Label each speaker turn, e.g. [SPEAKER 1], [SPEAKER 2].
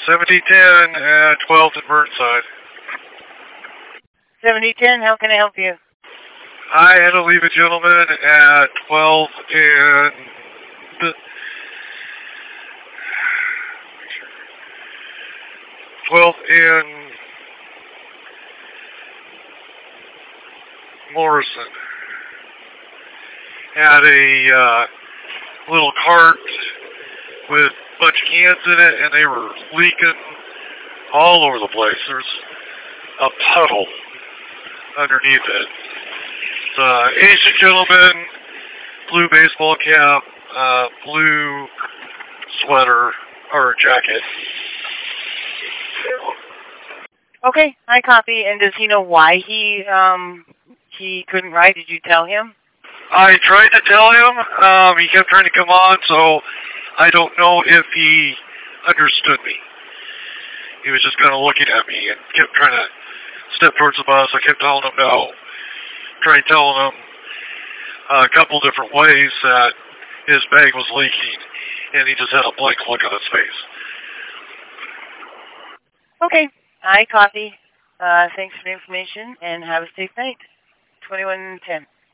[SPEAKER 1] 1710 at 12th and Burnside.
[SPEAKER 2] 7010, how can I help you?
[SPEAKER 1] I had to leave a gentleman at 12th and... 12th and Morrison. Had a little cart with a bunch of cans in it, and they were leaking all over the place. There's a puddle underneath it. It's an Asian gentleman, blue baseball cap, blue sweater or jacket.
[SPEAKER 2] Okay, I copy. And does he know why he couldn't ride? Did you tell him?
[SPEAKER 1] I tried to tell him. He kept trying to come on, so I don't know if he understood me. He was just kind of looking at me and kept trying to step towards the bus. I kept telling him no. Tried telling him a couple different ways that his bag was leaking, and he just had a blank look on his face.
[SPEAKER 2] Okay, I copy. Thanks for the information, and have a safe night. 2110.